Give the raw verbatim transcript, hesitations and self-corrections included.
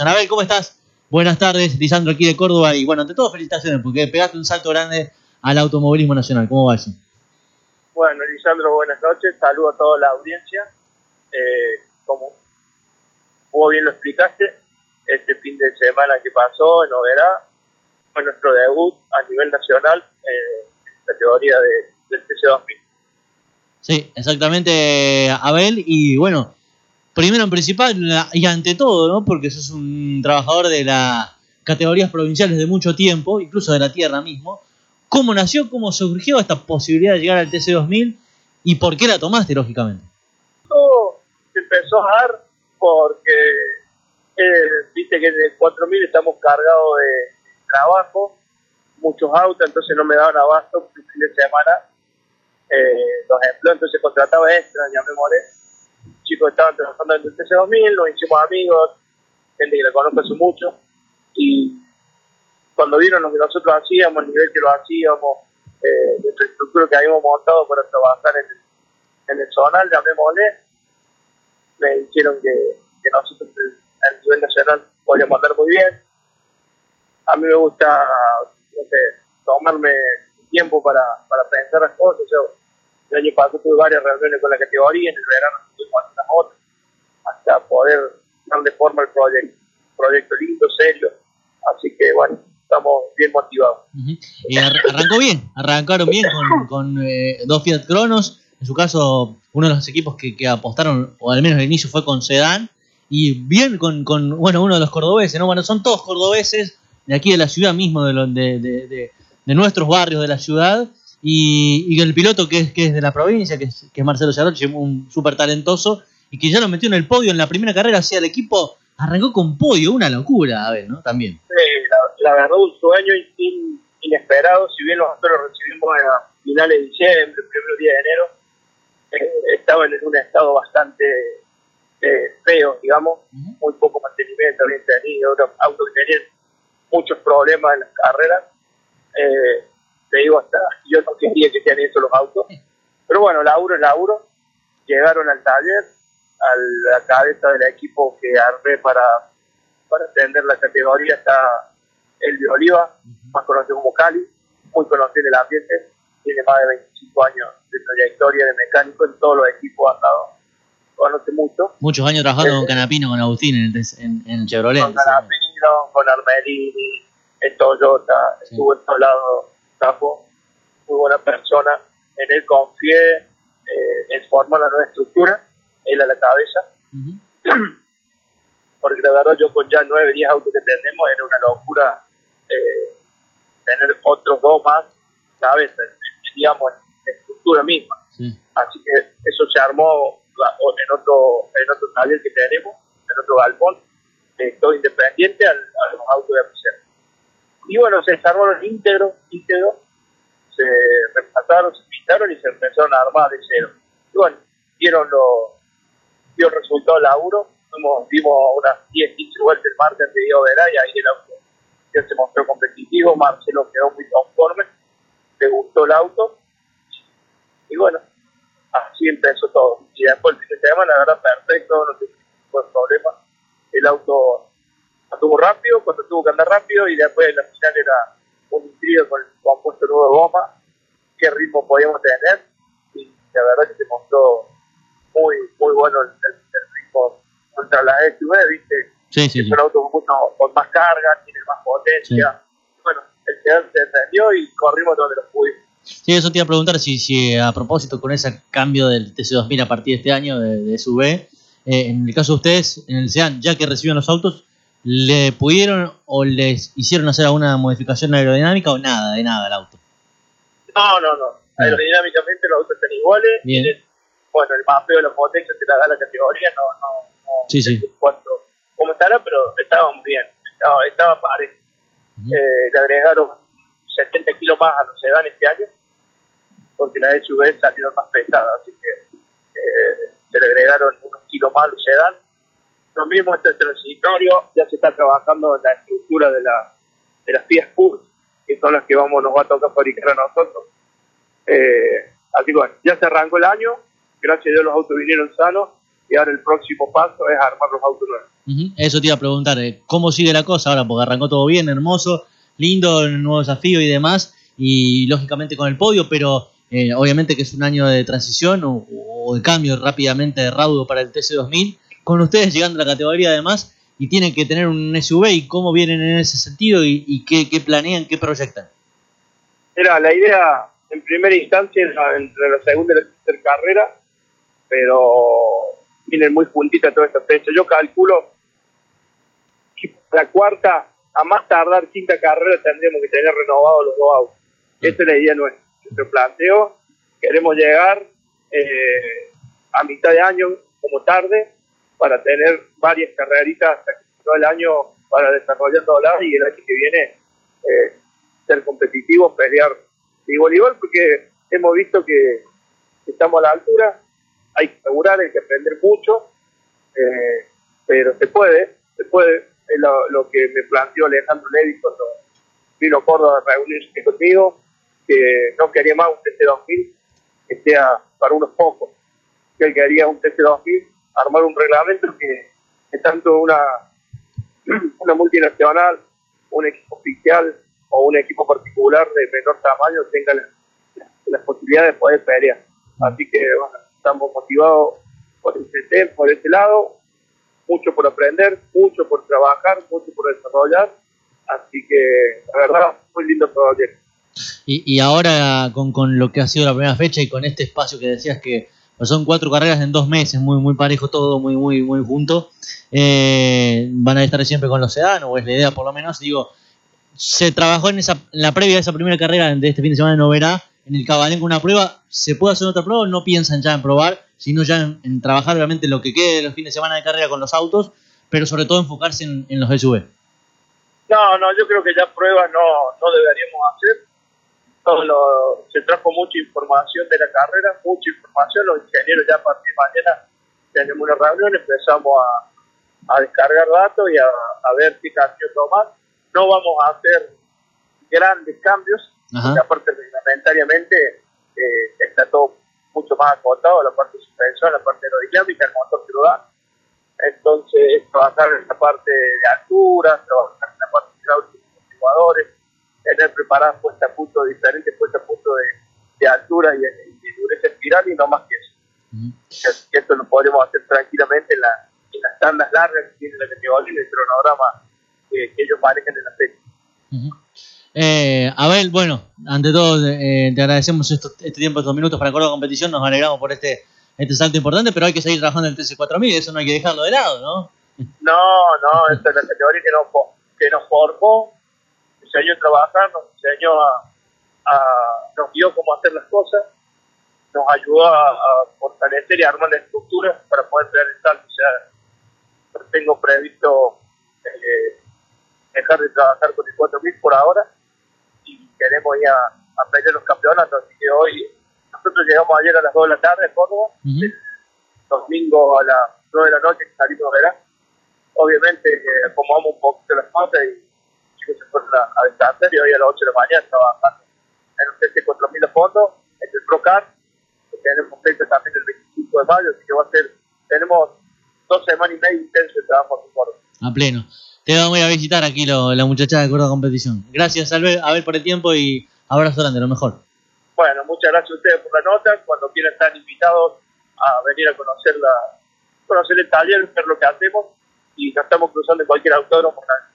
Anabel, ¿cómo estás? Buenas tardes, Lisandro aquí de Córdoba y bueno, ante todo felicitaciones porque pegaste un salto grande al automovilismo nacional. ¿Cómo va eso? Bueno, Lisandro, buenas noches, saludo a toda la audiencia. Eh, como vos bien lo explicaste, este fin de semana que pasó en Oberá fue nuestro debut a nivel nacional eh, en la categoría de, del T C dos mil. Sí, exactamente, Abel, y bueno, primero en principal y ante todo, ¿no? Porque sos un trabajador de las categorías provinciales de mucho tiempo, incluso de la tierra mismo. ¿Cómo nació, cómo surgió esta posibilidad de llegar al T C dos mil y por qué la tomaste, lógicamente? Todo se empezó a dar porque, eh, viste que de cuatro mil estamos cargados de trabajo, muchos autos, entonces no me daban abasto el fin de semana. Eh, los empleos, entonces contrataba extras, llamémosle. Chicos estaban trabajando en el T C dos mil, nos hicimos amigos, gente que la conozco hace mucho, y cuando vieron lo que nosotros hacíamos, el nivel que lo hacíamos, eh, la infraestructura que habíamos montado para trabajar en el, en el zonal, llamémosle, me dijeron que, que nosotros a nivel nacional podíamos andar muy bien. A mí me gusta, no sé, tomarme tiempo para, para pensar las cosas. Yo el año pasado tuve varias reuniones con la categoría, en el verano tuvimos algunas otras, hasta poder darle forma al proyecto. Un proyecto lindo, serio, así que bueno, estamos bien motivados. Uh-huh. Y ar- arrancó bien, arrancaron bien con, con eh, dos Fiat Cronos, en su caso uno de los equipos que, que apostaron, o al menos al inicio fue con Sedán, y bien con, con bueno, uno de los cordobeses, ¿no? Bueno, son todos cordobeses de aquí de la ciudad mismo, de, lo, de, de, de, de nuestros barrios de la ciudad, y, y el piloto que es, que es de la provincia, que es, que es Marcelo Ciarrochi, un súper talentoso, y que ya lo metió en el podio en la primera carrera, así el equipo arrancó con podio, una locura, a ver, ¿no? También. Sí, la, la verdad, un sueño in, inesperado, si bien nosotros lo recibimos a finales de diciembre, el primer día de enero, eh, estaban en un estado bastante eh, feo, digamos, uh-huh. Muy poco mantenimiento habían tenido, autos que tenían muchos problemas en las carreras, eh, te digo, hasta yo no quería que sean esos los autos, pero bueno, laburo es laburo, llegaron al taller, a la cabeza del equipo que armé para, para atender la categoría está Elvio Oliva, más conocido como Cali, muy conocido en el ambiente, tiene más de veinticinco años de trayectoria de mecánico en todos los equipos andados, conoce mucho. Muchos años trabajando eh, con Canapino, con Agustín en el, en, en el Chevrolet. Con Canapino, con Armelini, en Toyota, sí. Estuvo en todos lados, Tapo, muy buena persona, en él confié eh, en formar la nueva estructura, él a la cabeza, uh-huh. Porque la verdad yo con ya nueve, diez autos que tenemos era una locura eh, tener otros dos más, ¿sabes? Digamos, en estructura misma. Sí. Así que eso se armó en otro, en otro taller que tenemos, en otro galpón, eh, todo independiente al, a los autos de aplicación. Y bueno, se desarmaron íntegros, íntegros, se reemplazaron, se pintaron y se empezaron a armar de cero. Y bueno, dieron lo, dio el resultado del laburo, fuimos, dimos unas diez, quince vueltas el martes antes de ir a Oberá y ahí el auto ya se mostró competitivo, Marcelo quedó muy conforme, le gustó el auto, y bueno, así empezó todo. Y después el fin de semana, la verdad, perfecto, no tuve ningún problema, el auto anduvo rápido, cuando tuvo que andar rápido, y después en la final era un intrigo con el compuesto nuevo de goma, qué ritmo podíamos tener, y la verdad que se mostró muy muy bueno el, el, el ritmo contra la S U V, viste, sí, sí, es sí. un auto con, mucho, con más carga, tiene más potencia, sí. Bueno, el sedán se entendió y corrimos donde lo pudimos. Sí, eso te iba a preguntar si, si a propósito con ese cambio del T C dos mil a partir de este año de, de S U V, eh, en el caso de ustedes, en el sedán, ya que reciben los autos, ¿le pudieron o les hicieron hacer alguna modificación aerodinámica o nada, de nada al auto? No, no, no. Ah. Aerodinámicamente los autos están iguales. Bien. Tienen, bueno, el mapeo de la potencia te la da la categoría, no, no, no sí, sí. Cuánto, cómo estará, pero estábamos bien, estaba, estaba parejo. Uh-huh. Eh, le agregaron setenta kilos más a los sedán este año, porque las S U V salieron más pesadas, así que eh, se le agregaron unos kilos más a los sedán. Lo mismo este transitorio, ya se está trabajando en la estructura de, la, de las Fiat Pur, que son las que vamos, nos va a tocar fabricar a nosotros. Eh, así que bueno, ya se arrancó el año, gracias a Dios los autos vinieron sanos, y ahora el próximo paso es armar los autos nuevos. Uh-huh. Eso te iba a preguntar, eh, ¿cómo sigue la cosa ahora? Porque arrancó todo bien, hermoso, lindo, el nuevo desafío y demás, y lógicamente con el podio, pero eh, obviamente que es un año de transición o, o de cambio rápidamente de raudo para el T C dos mil, con ustedes llegando a la categoría además, y tienen que tener un S U V, y cómo vienen en ese sentido, y, y qué, qué planean, qué proyectan. Era la idea en primera instancia entre la segunda y la tercera carrera, pero vienen muy juntitas toda esta fecha. Yo calculo que la cuarta, a más tardar quinta carrera, tendríamos que tener renovados los dos autos. Esa es la idea nuestra. Nuestro planteo, queremos llegar eh, a mitad de año como tarde para tener varias carreritas hasta que todo el año para desarrollar todo lado y el año que viene eh, ser competitivos, pelear de igual a igual, porque hemos visto que estamos a la altura, hay que asegurar, hay que aprender mucho, eh, pero se puede, se puede, es lo, lo que me planteó Alejandro Levi cuando vino a Córdoba a reunirse conmigo, que no quería más un T C dos mil que sea para unos pocos, que él quería un T C dos mil, armar un reglamento que, que tanto una, una multinacional, un equipo oficial o un equipo particular de menor tamaño tenga la, la posibilidad de poder pelear. Así que bueno, estamos motivados por ese, por ese lado, mucho por aprender, mucho por trabajar, mucho por desarrollar, así que la verdad, muy lindo proyecto. Y, y ahora con, con lo que ha sido la primera fecha y con este espacio que decías que son cuatro carreras en dos meses, muy muy parejo todo, muy muy muy junto, eh, van a estar siempre con los sedanos, o es la idea por lo menos, digo, se trabajó en esa en la previa de esa primera carrera de este fin de semana en Oberá, en el Cabalenco una prueba, ¿se puede hacer otra prueba o no piensan ya en probar, sino ya en, en trabajar obviamente lo que quede de los fines de semana de carrera con los autos, pero sobre todo enfocarse en, en los S U V? No, no, yo creo que ya pruebas no, no deberíamos hacer. Todo lo, se trajo mucha información de la carrera, mucha información, los ingenieros ya a partir de mañana tenemos una reunión, empezamos a, a descargar datos y a, a ver qué cambio tomar. No vamos a hacer grandes cambios, porque aparte reglamentariamente eh, está todo mucho más acotado, la parte de suspensión, la parte aerodinámica, el motor que lo da. Entonces, trabajar en la parte de altura, trabajar en la parte de hidráulica de amortiguadores, tener preparadas puestas a punto diferentes, puestas a punto de, de altura y de, de dureza espiral y no más que eso. Uh-huh. Que esto lo podemos hacer tranquilamente en, la, en las tandas largas que tiene la categoría y el cronograma que, que ellos manejan en la fecha. Uh-huh. Eh, Abel, bueno, ante todo eh, te agradecemos esto, este tiempo, estos minutos para Córdoba Competición, nos alegramos por este este salto importante, pero hay que seguir trabajando en el T C cuatro mil, eso no hay que dejarlo de lado, ¿no? No, no, esta es la categoría que nos, que nos formó, nos enseñó a trabajar, nos enseñó a, a nos guió cómo hacer las cosas, nos ayudó a, a fortalecer y armar la estructura para poder crear el salto. O sea, tengo previsto eh, dejar de trabajar con el cuatro mil por ahora y queremos ir a, a pelear los campeonatos, así que hoy nosotros llegamos ayer a las dos de la tarde en Córdoba, uh-huh. el domingo a las nueve de la noche que salimos a verán. Obviamente eh, acomodamos un poquito las cosas y los chicos se fueron a, a descansar y hoy a las ocho de la mañana trabajando en un T C cuatro mil de fondo, en el Procar, que tenemos fecha también el veinticinco de mayo, así que va a ser, tenemos dos semanas y media intensos de trabajo en Córdoba. A pleno. Te vamos a ir a visitar aquí lo, la muchacha de Córdoba Competición. Gracias, Abel, Abel, por el tiempo y abrazo grande, lo mejor. Bueno, muchas gracias a ustedes por la nota. Cuando quieran estar invitados a venir a conocer la, conocer el taller, ver lo que hacemos, y nos estamos cruzando en cualquier autódromo